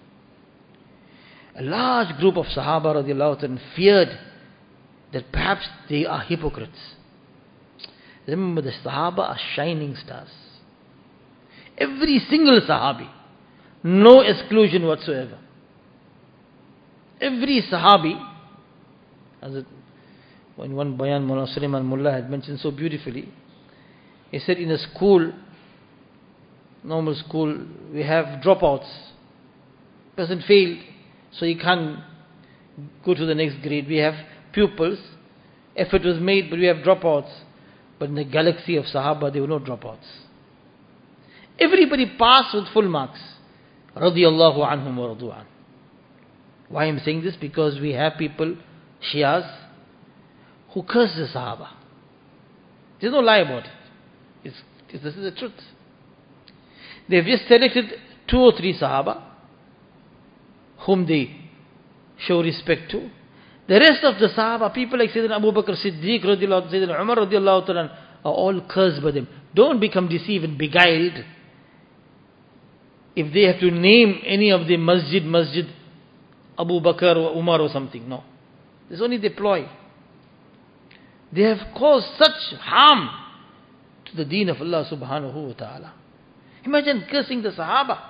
A large group of Sahaba radiallahu ta'ala feared that perhaps they are hypocrites. Remember, the Sahaba are shining stars. Every single Sahabi, no exclusion whatsoever. Every Sahabi, as it, when one Bayan Mullah Sulaiman Mullah had mentioned so beautifully, he said in a school, normal school, we have dropouts. Person failed, so he can't go to the next grade. We have pupils, effort was made, but we have dropouts. But in the galaxy of Sahaba, there were no dropouts. Everybody passed with full marks. Radiyallahu anhum wa radu an. Why I'm saying this? Because we have people, Shias, who curse the Sahaba. There's no lie about it. It's, it's, this is the truth. They've just selected two or three Sahaba whom they show respect to. The rest of the Sahaba, people like Sayyidina Abu Bakr Siddiq radiallahu, Sayyidina Umar radiallahu ta'ala, are all cursed by them. Don't become deceived and beguiled. If they have to name any of the masjid, masjid Abu Bakr or Umar or something, no. This is only the ploy. They have caused such harm to the deen of Allah subhanahu wa ta'ala. Imagine cursing the Sahaba.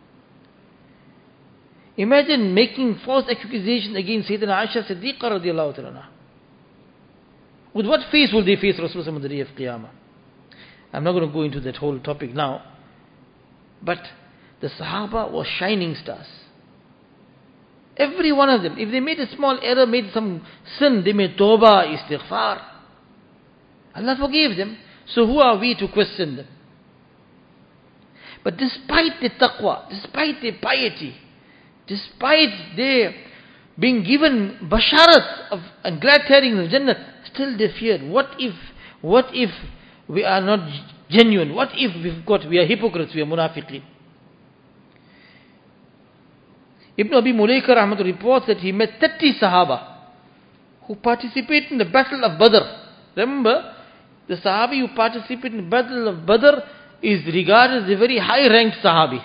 Imagine making false accusation against Sayyidina Aisha Siddiqa radiallahu ta'ala. With what face will they face Rasulullah on the day of Qiyamah? I'm not going to go into that whole topic now. But the Sahaba were shining stars. Every one of them. If they made a small error, made some sin, they made tawbah, istighfar. Allah forgave them. So who are we to question them? But despite the taqwa, despite their piety, despite their being given basharat of and glad tidings of Jannah, still they feared. What if, what if we are not genuine? What if we've got, we are hypocrites, we are munafiqeen? Ibn Abi Mulaika Rahmatu reports that he met thirty Sahaba who participated in the Battle of Badr. Remember, the Sahabi who participated in the Battle of Badr is regarded as a very high-ranked Sahabi.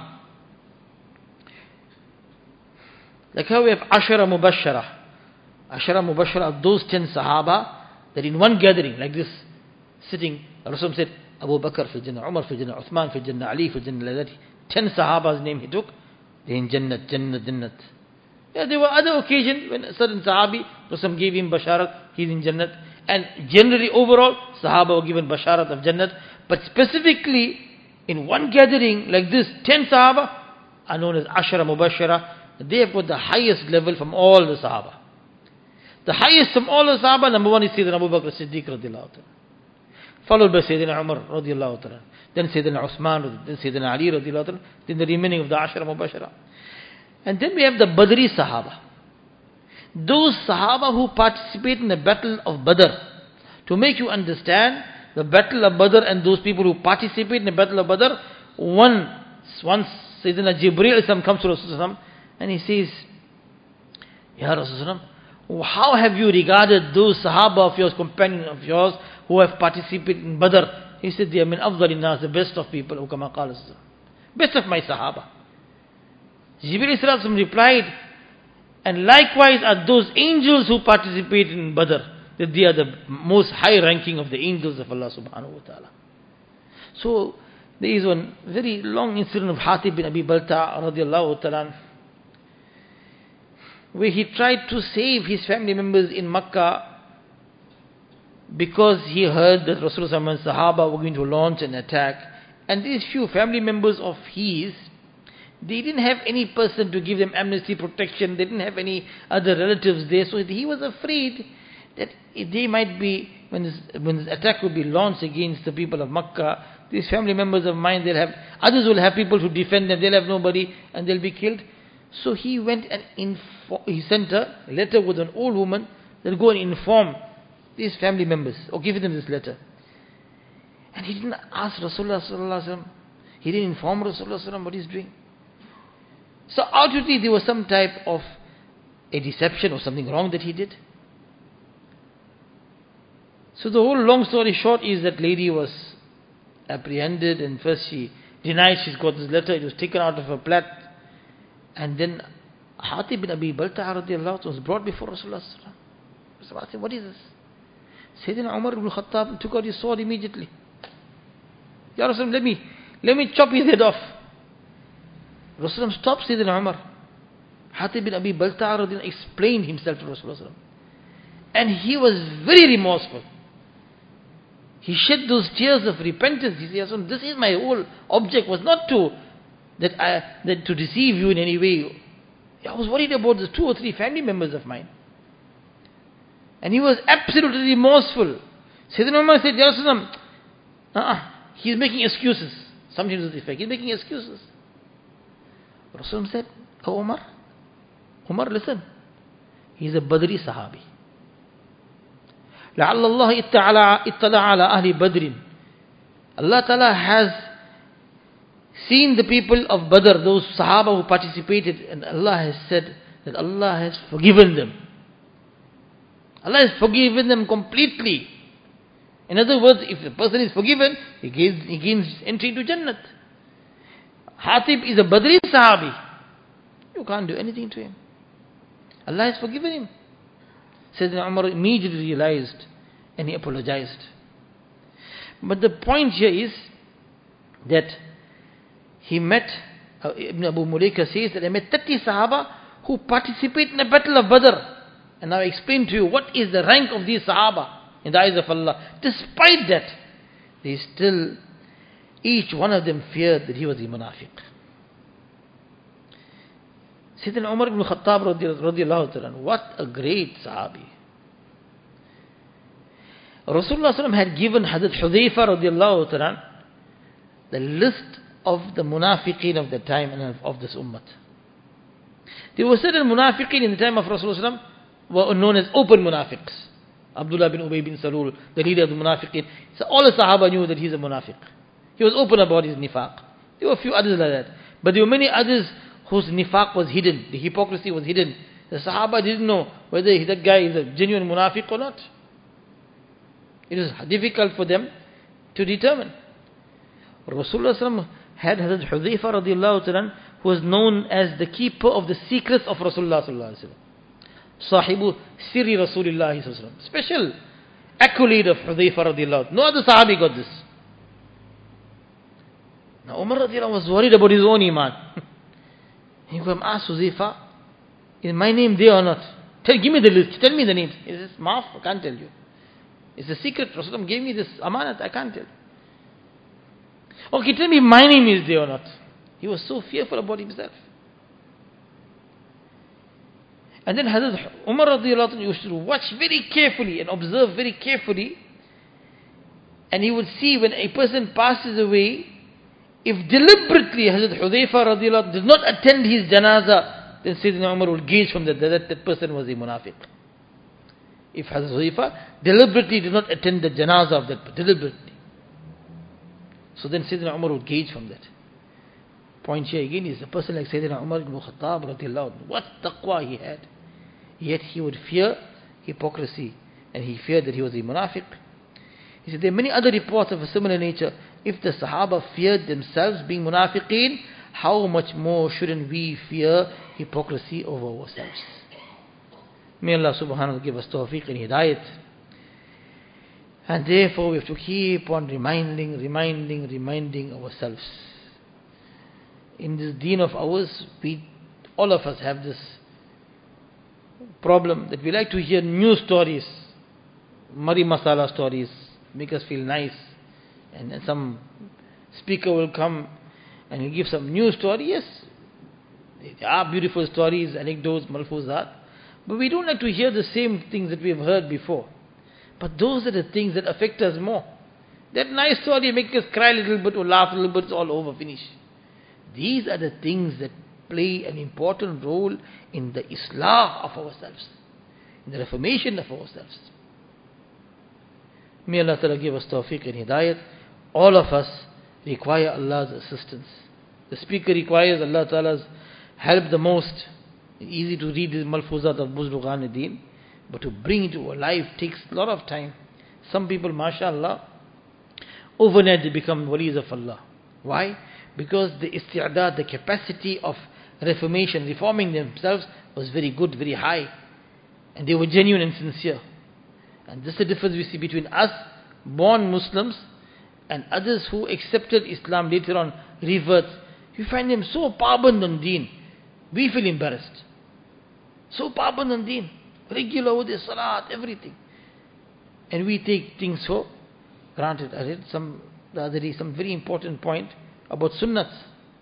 Like how we have Ashara Mubashara. Ashara Mubashara are those ten Sahaba that in one gathering, like this, sitting, Rasul said, Abu Bakr fil Jannah, Umar fil Jannah, Uthman fil Jannah, Ali fil Jannah, like that. Ten Sahaba's name he took. They're in Jannat, Jannat, Jannat. Yeah, there were other occasions when a certain Sahabi, Rasul gave him Basharat, he's in Jannat. And generally, overall, Sahaba were given Basharat of Jannat. But specifically, in one gathering like this, ten Sahaba are known as Ashara Mubashara. They have got the highest level from all the Sahaba. The highest from all the Sahaba, number one is Sayyidina Abu Bakr Siddiq radiallahu ta'ala. Followed by Sayyidina Umar radiallahu ta'ala. Then Sayyidina Uthman, then Sayyidina Ali radiallahu ta'ala. Then the remaining of the Ashara Mubashara. And then we have the Badri Sahaba. Those Sahaba who participate in the Battle of Badr. To make you understand, the Battle of Badr and those people who participate in the Battle of Badr, one, once Sayyidina Jibreel comes to Rasulullah and he says, Ya Rasulullah, how have you regarded those Sahaba of yours, companions of yours, who have participated in Badr? He said, they are min afdalin nas, the best of people, who kama qala, best of my Sahaba. Jibreel replied, and likewise are those angels who participate in Badr, that they are the most high ranking of the angels of Allah subhanahu wa ta'ala. So, there is one very long incident of Hatib bin Abi Balta radiallahu ta'ala, where he tried to save his family members in Makkah because he heard that Rasulullah and Sahaba were going to launch an attack. And these few family members of his, they didn't have any person to give them amnesty, protection. They didn't have any other relatives there. So he was afraid that they might be, when this, when this attack will be launched against the people of Makkah, these family members of mine, they'll have, others will have people to defend them. They'll have nobody and they'll be killed. So he went and info- he sent a letter with an old woman that will go and inform these family members or give them this letter. And he didn't ask Rasulullah sallallahu alaihi wasallam. He didn't inform Rasulullah sallallahu alaihi wasallam what he's doing. So outwardly there was some type of a deception or something wrong that he did. So the whole long story short is that lady was apprehended, and first she denied she's got this letter. It was taken out of her plat. And then Hatib bin Abi Balta radiallahu was brought before Rasulullah. Rasulullah said, what is this? Sayyidina Umar ibn Khattab took out his sword immediately. Ya Rasulullah, let me, let me chop his head off. Rasulullah stopped Sayyidina Umar. Hatib bin Abi Balta radiallahu explained himself to Rasulullah. And he was very remorseful. He shed those tears of repentance. He said, this is my whole object, was not to that I that to deceive you in any way. I was worried about the two or three family members of mine. And he was absolutely remorseful. Sayyidina Umar said, Ya Rasulullah, uh-uh, he's making excuses. Something to this effect. He's making excuses. Rasulullah said, Oh Umar, Umar, listen. He's a Badri Sahabi. لعل الله اطلع على أهل بدر. Allah Ta'ala has seen the people of Badr, those Sahaba who participated, and Allah has said that Allah has forgiven them. Allah has forgiven them completely. In other words, if a person is forgiven, he gains, he gains entry into Jannat. Hatib is a Badri Sahabi. You can't do anything to him. Allah has forgiven him. Sayyidina Umar immediately realized and he apologized. But the point here is that he met, uh, Ibn Abu Mulaika says that he met thirty Sahaba who participated in the Battle of Badr. And now I explain to you what is the rank of these Sahaba. in the eyes of Allah. Despite that, they still, each one of them feared that he was a munafiq. Sayyidina Umar ibn Khattab radiallahu ta'ala, what a great sahabi. Rasulullah sallam had given Hazrat Hudhayfa radiallahu ta'ala the list of the munafiqeen of the time and of this ummah. There were certain munafiqeen in the time of Rasulullah were known as open munafiqs. Abdullah bin Ubay bin Salul, the leader of the munafiqeen. So all the Sahaba knew that he's a munafiq. He was open about his nifaq. There were a few others like that. But there were many others whose nifaq was hidden. The hypocrisy was hidden. The Sahaba didn't know whether that guy is a genuine munafiq or not. It was difficult for them to determine. Rasulullah had Hazrat Hudhayfa radiallahu ta'ala, who was known as the keeper of the secrets of Rasulullah sallallahu alaihi wasallam. Sahibu Sirri Rasulullah sallallahu alaihi wasallam. Special accolade of Hudhayfa radiallahu. No other Sahabi got this. Now Umar radiallahu was worried about his own iman. He came asked Hudhayfa, is my name there or not? Tell, give me the list. Tell me the names. He says, Maaf, I can't tell you. It's a secret. Rasulullah gave me this amanat. I can't tell. Okay, tell me my name is there or not. He was so fearful about himself. And then Hazrat Umar radiallahu anhu used to watch very carefully and observe very carefully. And he would see when a person passes away, if deliberately Hazrat Hudhayfa radiallahu anhu did not attend his janazah, then Sayyidina Umar would gauge from that that that person was a munafiq. If Hazrat Hudhayfa deliberately did not attend the janazah of that, deliberately. So then Sayyidina Umar would gauge from that. Point here again is a person like Sayyidina Umar ibn Khattab radiallahu anhu. What taqwa he had. Yet he would fear hypocrisy. And he feared that he was a munafiq. He said there are many other reports of a similar nature. If the Sahaba feared themselves being munafiqeen, how much more shouldn't we fear hypocrisy over ourselves? May Allah subhanahu wa ta'ala give us tawfiq and hidayat. And therefore we have to keep on reminding, reminding, reminding ourselves. In this deen of ours, we, all of us have this problem that we like to hear new stories, mari masala stories, make us feel nice. And then some speaker will come and he'll give some new story. Yes, there are beautiful stories, anecdotes, malfuzat. But we don't like to hear the same things that we have heard before. But those are the things that affect us more. That nice story make us cry a little bit or laugh a little bit, it's all over, finish. These are the things that play an important role in the islah of ourselves, in the reformation of ourselves. May Allah Ta'ala give us tawfiq and hidayat. All of us require Allah's assistance. The speaker requires Allah Ta'ala's help the most. It's easy to read the malfuzat of Buzrugan ad-Din, but to bring it to our life takes a lot of time. Some people, mashallah, overnight they become walis of Allah. Why? Because the isti'adad, the capacity of reformation, reforming themselves was very good, very high. And they were genuine and sincere. And this is the difference we see between us, born Muslims, and others who accepted Islam later on, reverts. You find them so paband on deen. We feel embarrassed. So paband on deen. Regular with their salat, everything. And we take things for granted. I read some, the other day, some very important point about sunnats.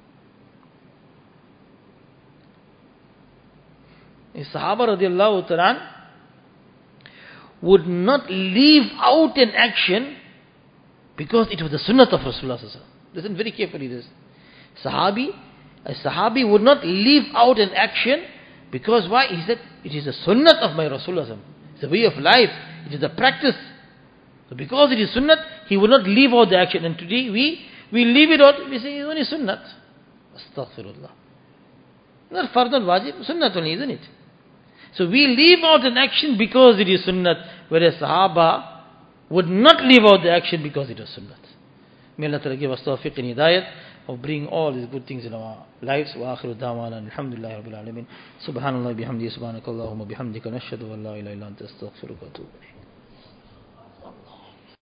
A Sahaba radiallahu ta'ala would not leave out an action because it was the sunnat of Rasulullah. Listen very carefully this. Sahabi, a Sahabi would not leave out an action because why? He said, it is the sunnat of my Rasulullah. It's a way of life. It is a practice. So because it is sunnat, he would not leave out the action. And today we, we leave it out. We say, it's only sunnat. Astaghfirullah. Not fard, not wajib. Sunnat only, isn't it? So we leave out an action because it is sunnat. Whereas Sahaba would not leave out the action because it was sunnat. May Allah Ta'ala give us tawfiq and hidayat of bringing all these good things in our lives. Wa akhiru da'wana alhamdulillahi rabbil alamin. Subhanallah bihamdi subhanakallahumma bihamdika nashhadu an la ilaha illa anta astaghfiruka wa atubu ilayk.